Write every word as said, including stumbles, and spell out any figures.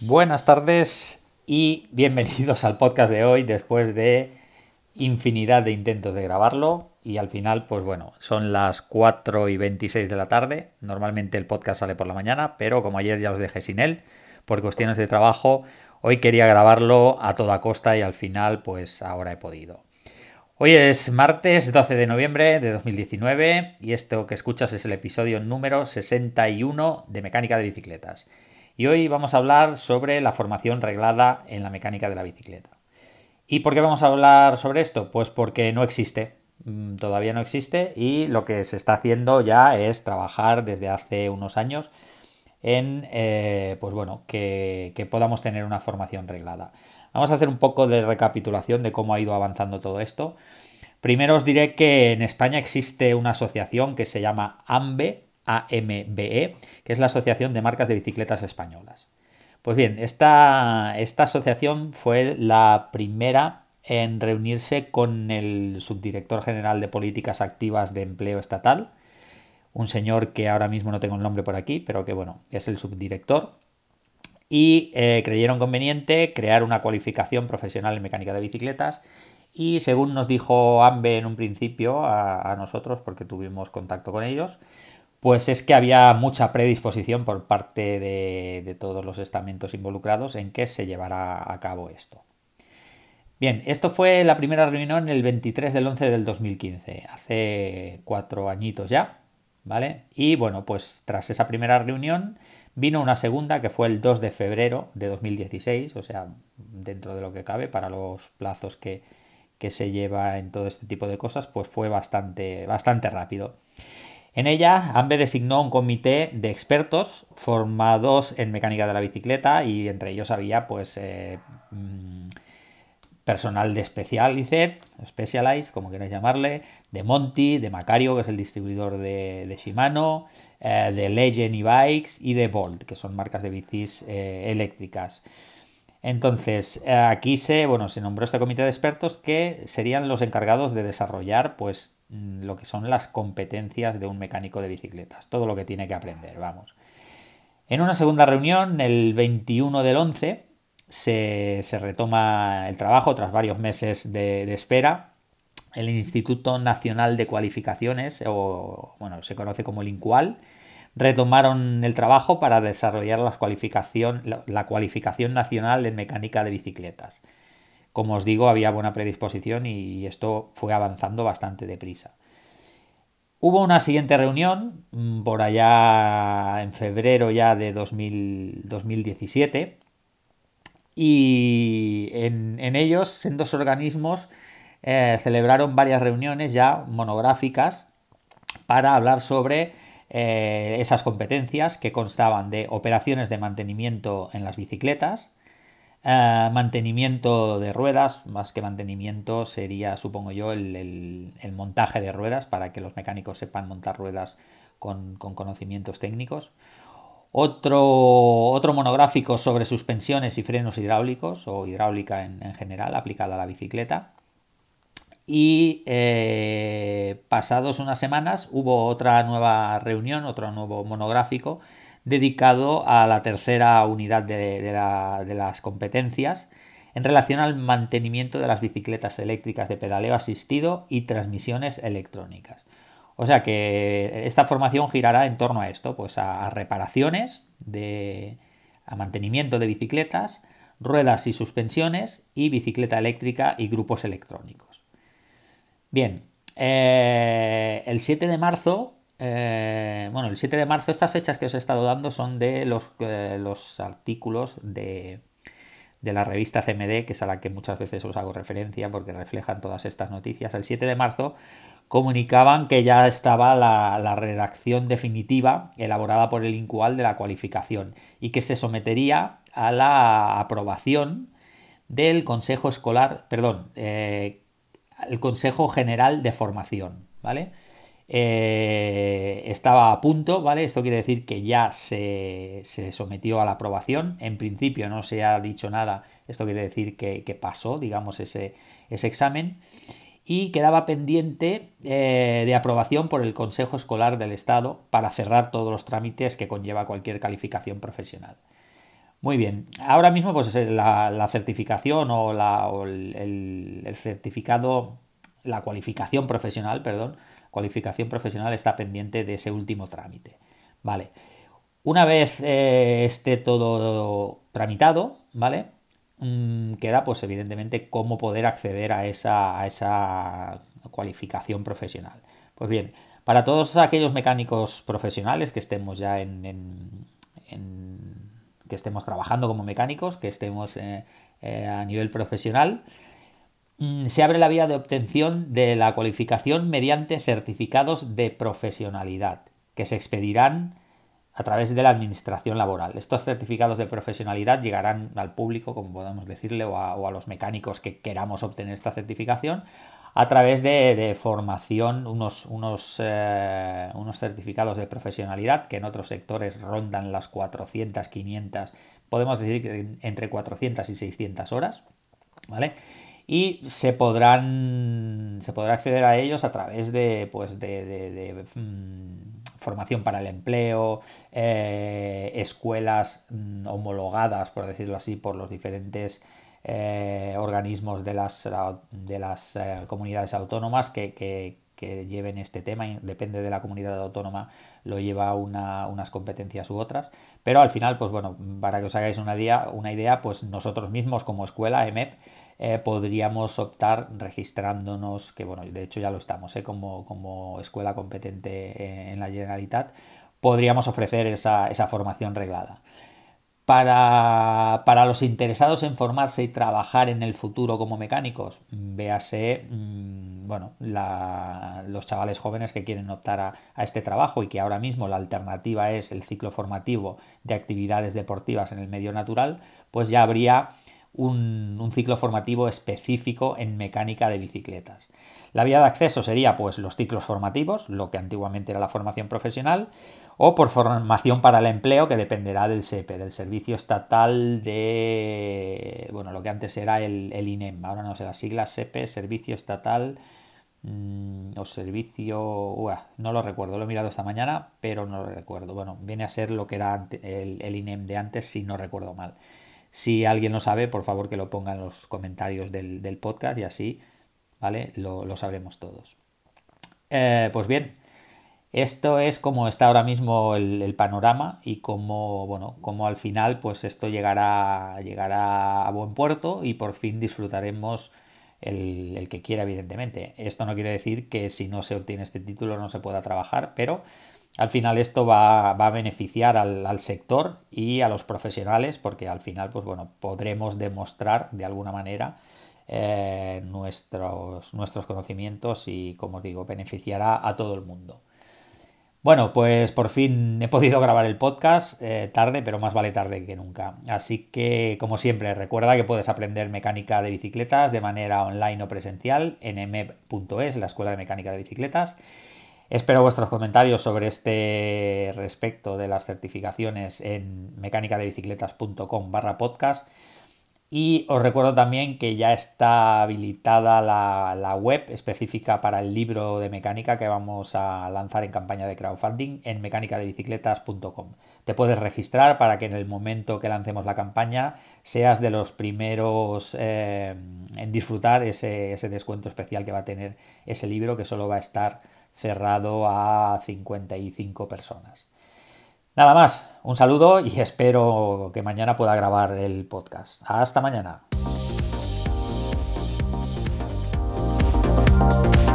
Buenas tardes y bienvenidos al podcast de hoy después de infinidad de intentos de grabarlo y al final pues bueno, son las cuatro y veintiséis de la tarde. Normalmente el podcast sale por la mañana, pero como ayer ya os dejé sin él por cuestiones de trabajo, hoy quería grabarlo a toda costa y al final pues ahora he podido. Hoy es martes doce de noviembre de dos mil diecinueve y esto que escuchas es el episodio número sesenta y uno de Mecánica de Bicicletas. Y hoy vamos a hablar sobre la formación reglada en la mecánica de la bicicleta. ¿Y por qué vamos a hablar sobre esto? Pues porque no existe, todavía no existe y lo que se está haciendo ya es trabajar desde hace unos años en eh, pues bueno, que, que podamos tener una formación reglada. Vamos a hacer un poco de recapitulación de cómo ha ido avanzando todo esto. Primero os diré que en España existe una asociación que se llama AMBE, A M B E, que es la Asociación de Marcas de Bicicletas Españolas. Pues bien, esta, esta asociación fue la primera en reunirse con el subdirector general de Políticas Activas de Empleo Estatal, un señor que ahora mismo no tengo el nombre por aquí, pero que bueno, es el subdirector, y eh, creyeron conveniente crear una cualificación profesional en mecánica de bicicletas y según nos dijo AMBE en un principio a, a nosotros, porque tuvimos contacto con ellos, pues es que había mucha predisposición por parte de, de todos los estamentos involucrados en que se llevara a cabo esto. Bien, esto fue la primera reunión el veintitrés del once del dos mil quince, hace cuatro añitos ya, ¿vale? Y bueno, pues tras esa primera reunión vino una segunda que fue el dos de febrero de dos mil dieciséis, o sea, dentro de lo que cabe para los plazos que, que se lleva en todo este tipo de cosas, pues fue bastante, bastante rápido. En ella, AMBE designó un comité de expertos formados en mecánica de la bicicleta y entre ellos había pues eh, personal de Specialized, Specialized, como queráis llamarle, de Monty, de Macario, que es el distribuidor de, de Shimano, eh, de Legend e-Bikes y de Bolt, que son marcas de bicis eh, eléctricas. Entonces, eh, aquí se, bueno, se nombró este comité de expertos que serían los encargados de desarrollar pues lo que son las competencias de un mecánico de bicicletas, todo lo que tiene que aprender, vamos. En una segunda reunión, el veintiuno del once, se, se retoma el trabajo tras varios meses de, de espera. El Instituto Nacional de Cualificaciones, o bueno, se conoce como el INCUAL, retomaron el trabajo para desarrollar la cualificación, la, la cualificación nacional en mecánica de bicicletas. Como os digo, había buena predisposición y esto fue avanzando bastante deprisa. Hubo una siguiente reunión, por allá en febrero ya de dos mil, dos mil diecisiete, y en, en ellos, en dos organismos, eh, celebraron varias reuniones ya monográficas para hablar sobre eh, esas competencias que constaban de operaciones de mantenimiento en las bicicletas, eh, mantenimiento de ruedas, más que mantenimiento sería, supongo yo, el, el, el montaje de ruedas para que los mecánicos sepan montar ruedas con, con conocimientos técnicos. Otro, otro monográfico sobre suspensiones y frenos hidráulicos o hidráulica en, en general aplicada a la bicicleta. Y eh, pasados unas semanas hubo otra nueva reunión, otro nuevo monográfico dedicado a la tercera unidad de, de, la, de las competencias en relación al mantenimiento de las bicicletas eléctricas de pedaleo asistido y transmisiones electrónicas. O sea que esta formación girará en torno a esto, pues a, a reparaciones, de, a mantenimiento de bicicletas, ruedas y suspensiones y bicicleta eléctrica y grupos electrónicos. Bien, eh, el siete de marzo, eh, bueno, el siete de marzo, estas fechas que os he estado dando son de los, eh, los artículos de, de la revista C M D, que es a la que muchas veces os hago referencia porque reflejan todas estas noticias. El siete de marzo comunicaban que ya estaba la, la redacción definitiva elaborada por el INCUAL de la cualificación y que se sometería a la aprobación del Consejo Escolar, perdón, eh, el Consejo General de Formación, ¿vale? Eh, estaba a punto, ¿vale? Esto quiere decir que ya se, se, sometió a la aprobación. En principio no se ha dicho nada. Esto quiere decir que, que pasó, digamos, ese, ese examen. Y quedaba pendiente eh, de aprobación por el Consejo Escolar del Estado para cerrar todos los trámites que conlleva cualquier calificación profesional. Muy bien. Ahora mismo, pues la, la certificación o, la, o el, el, el certificado, la cualificación profesional, perdón, cualificación profesional está pendiente de ese último trámite. Vale. Una vez eh, esté todo tramitado, ¿vale? Mm, queda, pues evidentemente, cómo poder acceder a esa, a esa cualificación profesional. Pues bien, para todos aquellos mecánicos profesionales que estemos ya en, en, en que estemos trabajando como mecánicos, que estemos eh, eh, a nivel profesional, mm, se abre la vía de obtención de la cualificación mediante certificados de profesionalidad, que se expedirán a través de la administración laboral. Estos certificados de profesionalidad llegarán al público, como podemos decirle, o a, o a los mecánicos que queramos obtener esta certificación, a través de, de formación, unos, unos, eh, unos certificados de profesionalidad que en otros sectores rondan las cuatrocientas, quinientas, podemos decir que entre cuatrocientas y seiscientas horas, ¿vale? Y se podrán se podrá acceder a ellos a través de pues de, de, de, de mmm, formación para el empleo, eh, escuelas mmm, homologadas, por decirlo así, por los diferentes eh, organismos de las de las eh, comunidades autónomas que, que, que lleven este tema. Depende de la comunidad autónoma, lo lleva una, unas competencias u otras, pero al final, pues bueno, para que os hagáis una idea, una idea pues nosotros mismos como escuela E M E P eh, podríamos optar registrándonos, que bueno, de hecho ya lo estamos, eh, como, como escuela competente eh, en la Generalitat, podríamos ofrecer esa, esa formación reglada. Para, para los interesados en formarse y trabajar en el futuro como mecánicos, véase, mmm, bueno, la, los chavales jóvenes que quieren optar a, a este trabajo y que ahora mismo la alternativa es el ciclo formativo de actividades deportivas en el medio natural, pues ya habría un, un ciclo formativo específico en mecánica de bicicletas. La vía de acceso sería pues los ciclos formativos, lo que antiguamente era la formación profesional, o por formación para el empleo, que dependerá del S E P E, del Servicio Estatal de... bueno, lo que antes era el, el I N E M, ahora no sé las siglas, S E P E, Servicio Estatal mmm, o Servicio... Uah, no lo recuerdo, lo he mirado esta mañana, pero no lo recuerdo. Bueno, viene a ser lo que era el, el I N E M de antes, si no recuerdo mal. Si alguien lo sabe, por favor que lo ponga en los comentarios del, del podcast y así, ¿vale? Lo, lo sabremos todos. Eh, pues bien, esto es como está ahora mismo el, el panorama y cómo, bueno, cómo al final pues esto llegará, llegará a buen puerto y por fin disfrutaremos el, el que quiera, evidentemente. Esto no quiere decir que si no se obtiene este título no se pueda trabajar, pero al final esto va, va a beneficiar al, al sector y a los profesionales porque al final pues bueno, podremos demostrar de alguna manera eh, nuestros, nuestros conocimientos y, como os digo, beneficiará a todo el mundo. Bueno, pues por fin he podido grabar el podcast, eh, tarde, pero más vale tarde que nunca. Así que, como siempre, recuerda que puedes aprender mecánica de bicicletas de manera online o presencial en e m e p punto es, la Escuela de Mecánica de Bicicletas. Espero vuestros comentarios sobre este respecto de las certificaciones en mecanicadebicicletas punto com barra podcast. Y os recuerdo también que ya está habilitada la, la web específica para el libro de mecánica que vamos a lanzar en campaña de crowdfunding en mecanicadebicicletas punto com. Te puedes registrar para que en el momento que lancemos la campaña seas de los primeros eh, en disfrutar ese, ese descuento especial que va a tener ese libro, que solo va a estar cerrado a cincuenta y cinco personas. Nada más, un saludo y espero que mañana pueda grabar el podcast. Hasta mañana.